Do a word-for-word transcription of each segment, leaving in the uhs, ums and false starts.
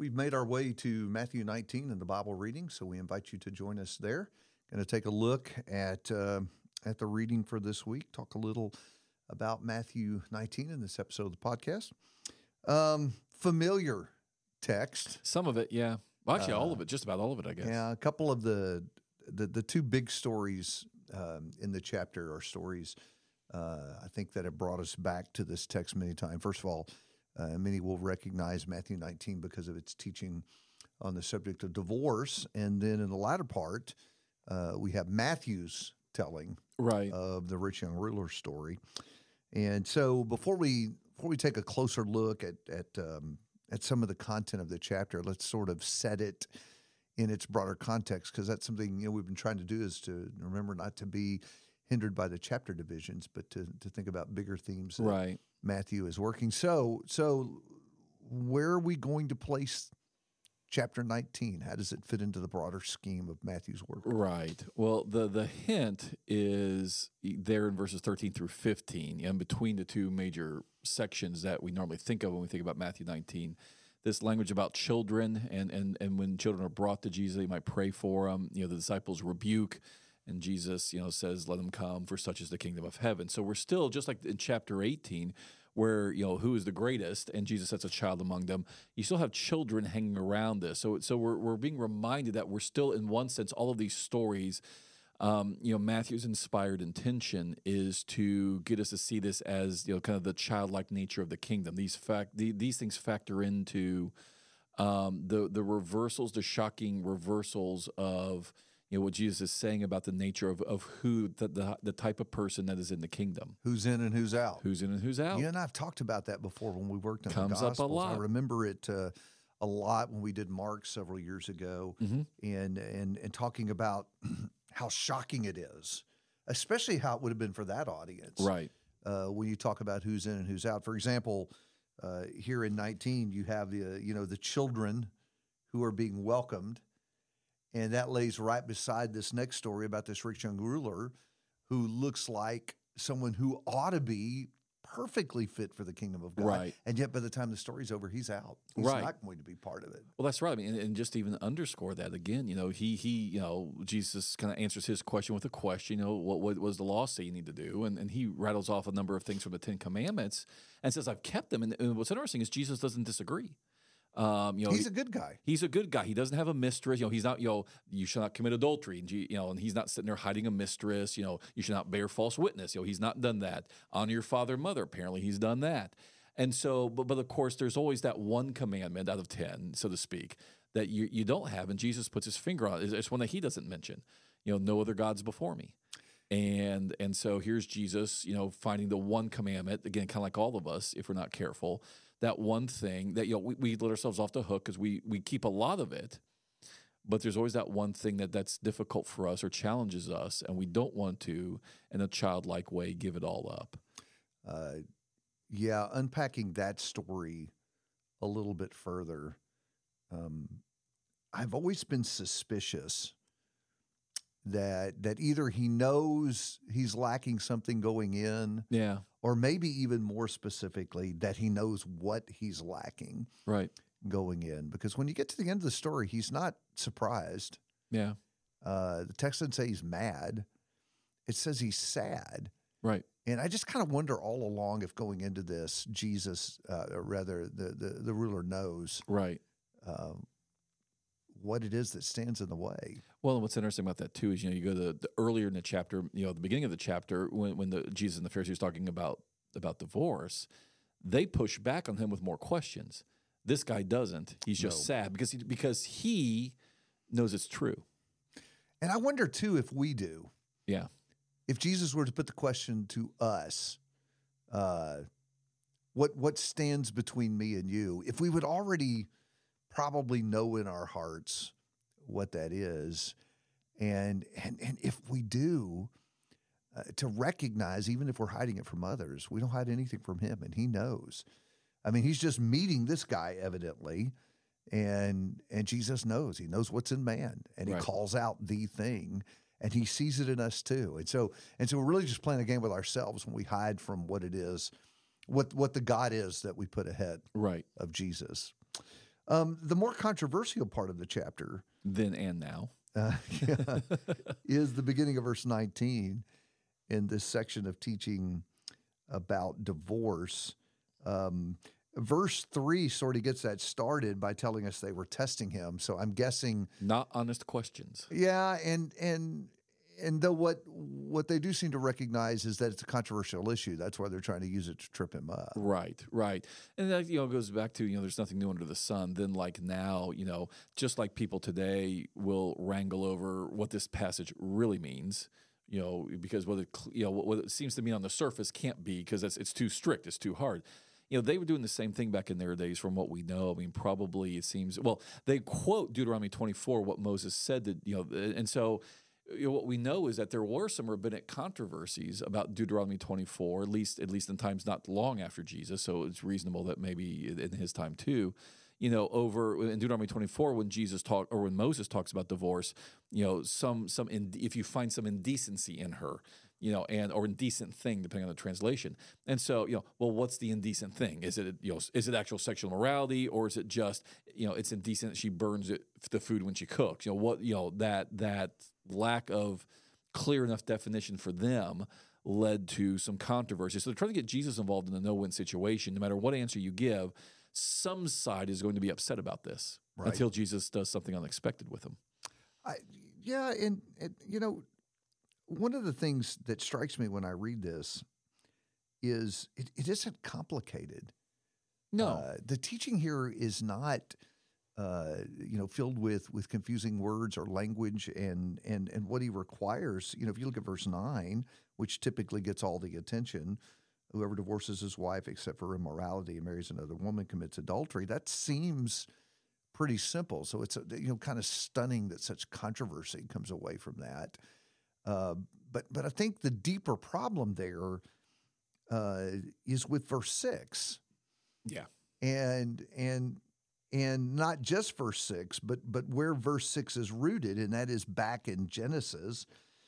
We've made our way to Matthew nineteen in the Bible reading, so we invite you to join us there. Going to take a look at uh, at the reading for this week, talk a little about Matthew nineteen in this episode of the podcast. Um, familiar text. Some of it, yeah. Well, actually, uh, all of it, just about all of it, I guess. Yeah, a couple of the the, the two big stories um, in the chapter are stories uh, I think that have brought us back to this text many times. First of all, Uh, many will recognize Matthew nineteen because of its teaching on the subject of divorce. And then in the latter part, uh, we have Matthew's telling right. of the rich young ruler story. And so before we before we take a closer look at at um, at some of the content of the chapter, let's sort of set it in its broader context, because that's something you know we've been trying to do, is to remember not to be hindered by the chapter divisions, but to to think about bigger themes that right. Matthew is working. So, so where are we going to place chapter nineteen? How does it fit into the broader scheme of Matthew's work? Right. Well, the the hint is there in verses thirteen through fifteen, in between the two major sections that we normally think of when we think about Matthew nineteen. This language about children, and and and when children are brought to Jesus, they might pray for them. You know, the disciples rebuke, and Jesus, you know, says, "Let them come, for such is the kingdom of heaven." So we're still just like in chapter eighteen, where you know who is the greatest, and Jesus sets a child among them. You still have children hanging around this, so so we're we're being reminded that we're still, in one sense, all of these stories. Um, you know, Matthew's inspired intention is to get us to see this as you know, kind of the childlike nature of the kingdom. These fact the, these things factor into um, the the reversals, the shocking reversals of. You know, what Jesus is saying about the nature of, of who, the, the the type of person that is in the kingdom. Who's in and who's out. Who's in and who's out. You and I've talked about that before when we worked on Comes the Gospels. up a lot. I remember it uh, a lot when we did Mark several years ago, mm-hmm. and, and, and talking about how shocking it is, especially how it would have been for that audience. Right. Uh, when you talk about who's in and who's out. For example, uh, here in nineteen, you have the, uh, you know, the children who are being welcomed. And that lays right beside this next story about this rich young ruler who looks like someone who ought to be perfectly fit for the kingdom of God. Right. And yet by the time the story's over, he's out. He's right. not going to be part of it. Well, that's right. I mean, and, and just to even underscore that again, you know, he, he you know, Jesus kind of answers his question with a question, you know, what, what was the law say you need to do? And, and he rattles off a number of things from the Ten Commandments and says, I've kept them. And, and what's interesting is Jesus doesn't disagree. Um, you know, he's a good guy. He's a good guy. He doesn't have a mistress. You know, he's not, you know, you shall not commit adultery. And, you know, and he's not sitting there hiding a mistress. You know, you should not bear false witness. You know, he's not done that. Honor your father and mother. Apparently he's done that. And so, but, but of course, there's always that one commandment out of ten, so to speak, that you, you don't have. And Jesus puts his finger on it. It's one that he doesn't mention. You know, no other gods before me. And and so here's Jesus, you know, finding the one commandment, again, kind of like all of us, if we're not careful, that one thing that, you know, we, we let ourselves off the hook because we, we keep a lot of it, but there's always that one thing that that's difficult for us or challenges us, and we don't want to, in a childlike way, give it all up. Uh, yeah, unpacking that story a little bit further, um, I've always been suspicious that that either he knows he's lacking something going in, yeah, or maybe even more specifically, that he knows what he's lacking right. going in. Because when you get to the end of the story, he's not surprised. Yeah. Uh, the text doesn't say he's mad. It says he's sad. Right. And I just kind of wonder all along if going into this, Jesus, uh, or rather the, the, the ruler knows right. Uh, what it is that stands in the way. Well, and what's interesting about that too is, you know, you go to the earlier in the chapter, you know, the beginning of the chapter, when when the Jesus and the Pharisees are talking about about divorce, they push back on him with more questions. This guy doesn't. He's just No. sad because he, because he knows it's true. And I wonder too if we do. Yeah. If Jesus were to put the question to us, uh, what what stands between me and you, if we would already probably know in our hearts what that is, and and and if we do, uh, to recognize, even if we're hiding it from others, we don't hide anything from him, and he knows. I mean, he's just meeting this guy evidently, and and Jesus knows. He knows what's in man, and he Right. calls out the thing, and he sees it in us too. And so and so we're really just playing a game with ourselves when we hide from what it is, what what the God is that we put ahead Right. of Jesus. Um, the more controversial part of the chapter Then and now. uh, yeah, is the beginning of verse nineteen in this section of teaching about divorce. Um, verse three sort of gets that started by telling us they were testing him. So I'm guessing, Not honest questions. yeah, and and and though what what they do seem to recognize is that it's a controversial issue. That's why they're trying to use it to trip him up. Right, right. And that, you know, goes back to, you know, there's nothing new under the sun. Then like now, you know, just like people today will wrangle over what this passage really means, you know, because what it, cl- you know, what, what it seems to mean on the surface can't be because it's, it's too strict, it's too hard. You know, they were doing the same thing back in their days from what we know. I mean, probably it seems, well, they quote Deuteronomy twenty-four, what Moses said that, you know, and so, you know, what we know is that there were some rabbinic controversies about Deuteronomy twenty-four, at least at least in times not long after Jesus. So it's reasonable that maybe in his time too, you know, over in Deuteronomy twenty-four when Jesus talk or when Moses talks about divorce, you know, some some in, if you find some indecency in her, you know, and or indecent thing depending on the translation. And so, you know, well, what's the indecent thing? Is it you know is it actual sexual morality or is it just you know it's indecent she burns it the food when she cooks? You know what you know that that lack of clear enough definition for them led to some controversy. So they're trying to get Jesus involved in a no-win situation. No matter what answer you give, some side is going to be upset about this Right. until Jesus does something unexpected with them. I, yeah, and, and you know, one of the things that strikes me when I read this is it, it isn't complicated. No. Uh, the teaching here is not, uh, you know, filled with with confusing words or language, and and and what he requires. You know, if you look at verse nine, which typically gets all the attention, whoever divorces his wife except for immorality and marries another woman commits adultery. That seems pretty simple. So it's you know kind of stunning that such controversy comes away from that. Uh, but but I think the deeper problem there uh, is with verse six. Yeah. And and and not just verse six, but but where verse six is rooted, and that is back in Genesis.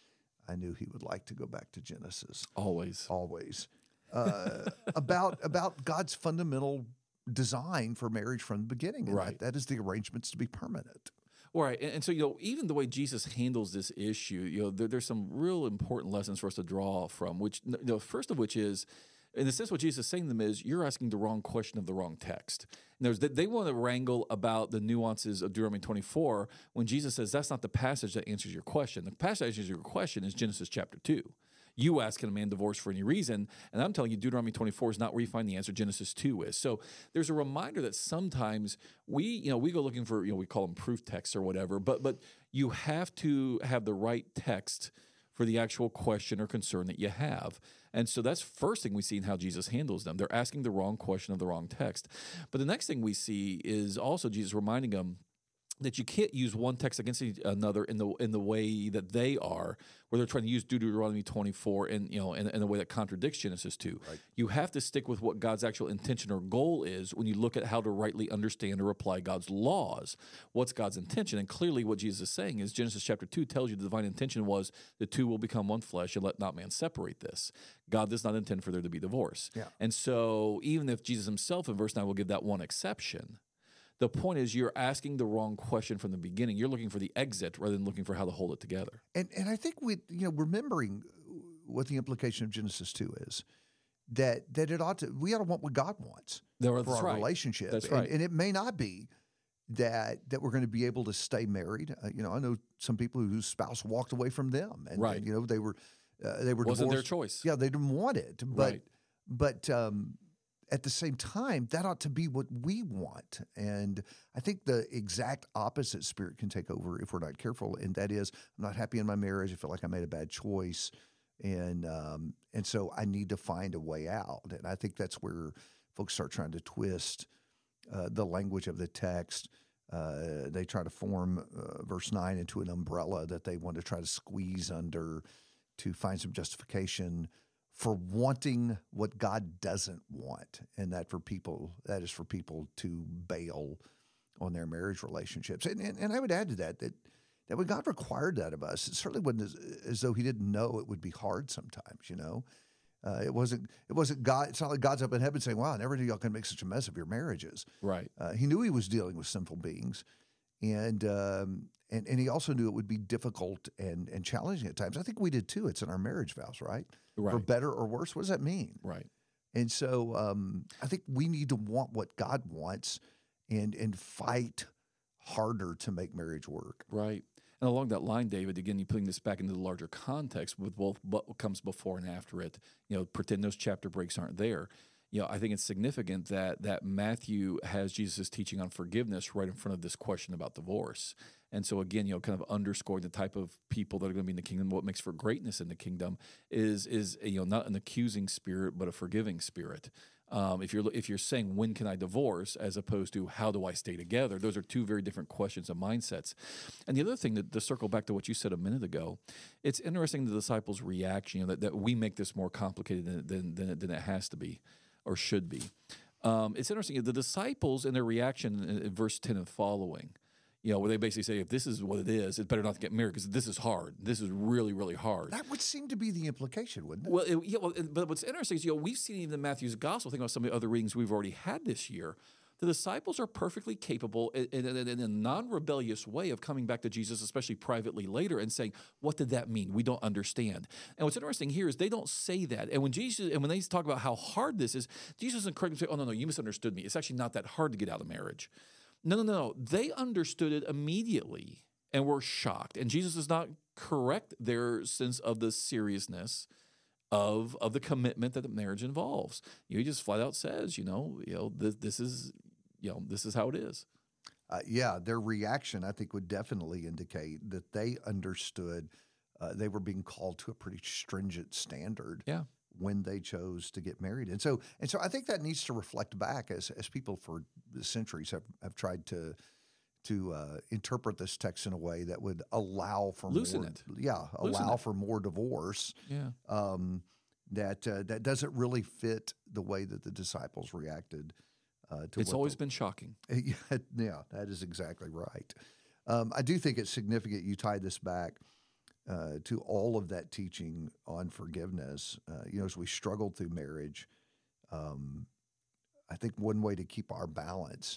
I knew he would like to go back to Genesis. Always. Always. Uh, about about God's fundamental design for marriage from the beginning. And Right. that, that is the arrangements to be permanent. Right. And, and so, you know, even the way Jesus handles this issue, you know, there, there's some real important lessons for us to draw from, which, you know, first of which is, in a sense, what Jesus is saying to them is, you're asking the wrong question of the wrong text. And there's, they want to wrangle about the nuances of Deuteronomy twenty-four when Jesus says that's not the passage that answers your question. The passage that answers your question is Genesis chapter two. You ask, can a man divorce for any reason? And I'm telling you, Deuteronomy twenty-four is not where you find the answer. Genesis two is. So there's a reminder that sometimes we, you know, we go looking for, you know, we call them proof texts or whatever, but but you have to have the right text for the actual question or concern that you have. And so that's first thing we see in how Jesus handles them. They're asking the wrong question of the wrong text. But the next thing we see is also Jesus reminding them that you can't use one text against another in the in the way that they are, where they're trying to use Deuteronomy twenty-four in you know in, in a way that contradicts Genesis two. Right. You have to stick with what God's actual intention or goal is when you look at how to rightly understand or apply God's laws. What's God's intention? And clearly what Jesus is saying is Genesis chapter two tells you the divine intention was the two will become one flesh and let not man separate this. God does not intend for there to be divorce. Yeah. And so even if Jesus himself in verse nine will give that one exception, the point is you're asking the wrong question from the beginning. You're looking for the exit rather than looking for how to hold it together. And and I think we you know remembering what the implication of Genesis two is, that that it ought to we ought to want what God wants There, for that's our right. relationship. That's and, right. and it may not be that that we're going to be able to stay married. Uh, you know, I know some people whose spouse walked away from them, and, Right. and, you know they were uh, they were Wasn't their divorced. choice. Yeah, they didn't want it, but Right. but um, at the same time, that ought to be what we want. And I think the exact opposite spirit can take over if we're not careful, and that is, I'm not happy in my marriage. I feel like I made a bad choice, and um, and so I need to find a way out. And I think that's where folks start trying to twist uh, the language of the text. Uh, they try to form uh, verse nine into an umbrella that they want to try to squeeze under to find some justification for wanting what God doesn't want, and that for people that is for people to bail on their marriage relationships. And and, and I would add to that that that when God required that of us, it certainly wasn't as, as though He didn't know it would be hard sometimes. You know, Uh, it wasn't. It wasn't God. It's not like God's up in heaven saying, "Wow, I never knew y'all can make such a mess of your marriages." Right. Uh, he knew he was dealing with sinful beings, and um, and and he also knew it would be difficult and and challenging at times. I think we did too. It's in our marriage vows, right? Right. For better or worse. What does that mean? Right. And so um, I think we need to want what God wants, and and fight harder to make marriage work. Right. And along that line, David, again, you putting this back into the larger context with both what comes before and after it. You know, pretend those chapter breaks aren't there. You know, I think it's significant that that Matthew has Jesus' teaching on forgiveness right in front of this question about divorce. And so again, you know, kind of underscoring the type of people that are going to be in the kingdom. What makes for greatness in the kingdom is is you know not an accusing spirit, but a forgiving spirit. Um, if you're if you're saying when can I divorce as opposed to how do I stay together, those are two very different questions and mindsets. And the other thing that to circle back to what you said a minute ago, it's interesting the disciples' reaction. You know that, that we make this more complicated than than, than, it, than it has to be or should be. Um, it's interesting the disciples and their reaction in, in verse ten and following. You know, where they basically say, if this is what it is, it's better not to get married because this is hard. This is really, really hard. That would seem to be the implication, wouldn't it? Well, it, yeah, well, but what's interesting is, you know, we've seen even in Matthew's gospel, think about some of the other readings we've already had this year. The disciples are perfectly capable in, in, in, in a non-rebellious way of coming back to Jesus, especially privately later, and saying, what did that mean? We don't understand. And what's interesting here is they don't say that. And when Jesus, and when they talk about how hard this is, Jesus doesn't correct them and say, oh, no, no, you misunderstood me. It's actually not that hard to get out of marriage. No, no, no, no. They understood it immediately and were shocked. And Jesus does not correct their sense of the seriousness of of the commitment that the marriage involves. You know, he just flat out says, you know, you know, this, this is, you know, this is how it is. Uh, yeah, their reaction, I think, would definitely indicate that they understood uh, they were being called to a pretty stringent standard. Yeah. When they chose to get married. And so and so I think that needs to reflect back as as people for centuries have, have tried to to uh, interpret this text in a way that would allow for Loosen more, it. yeah, Loosen allow it. for more divorce. Yeah. Um, that uh, that doesn't really fit the way that the disciples reacted uh, to. It's what always the, been shocking. yeah, yeah, that is exactly right. Um, I do think it's significant you tie this back Uh, to all of that teaching on forgiveness. Uh, you know, as we struggled through marriage, um, I think one way to keep our balance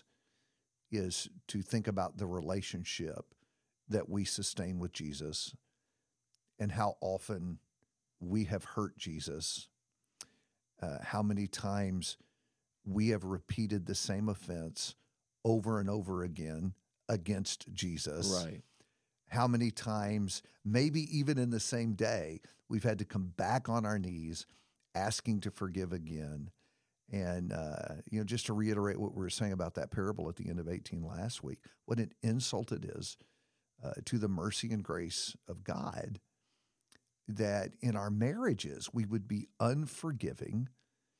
is to think about the relationship that we sustain with Jesus and how often we have hurt Jesus, uh, how many times we have repeated the same offense over and over again against Jesus. Right. How many times, maybe even in the same day, we've had to come back on our knees asking to forgive again. And, uh, you know, just to reiterate what we were saying about that parable at the end of eighteen last week, what an insult it is uh, to the mercy and grace of God that in our marriages we would be unforgiving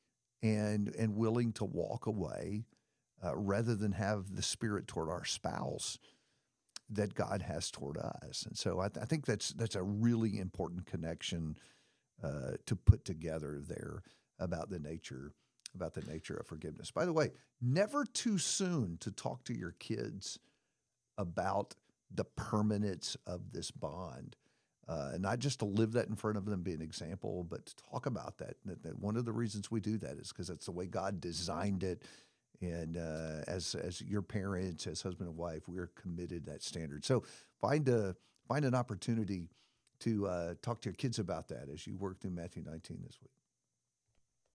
and, and willing to walk away uh, rather than have the spirit toward our spouse that God has toward us. And so I, th- I think that's that's a really important connection uh, to put together there about the nature about the nature of forgiveness. By the way, never too soon to talk to your kids about the permanence of this bond. Uh, and not just to live that in front of them, be an example, but to talk about that. That, that one of the reasons we do that is because that's the way God designed it. And uh, as as your parents, as husband and wife, we are committed to that standard. So find a find an opportunity to uh, talk to your kids about that as you work through Matthew nineteen this week.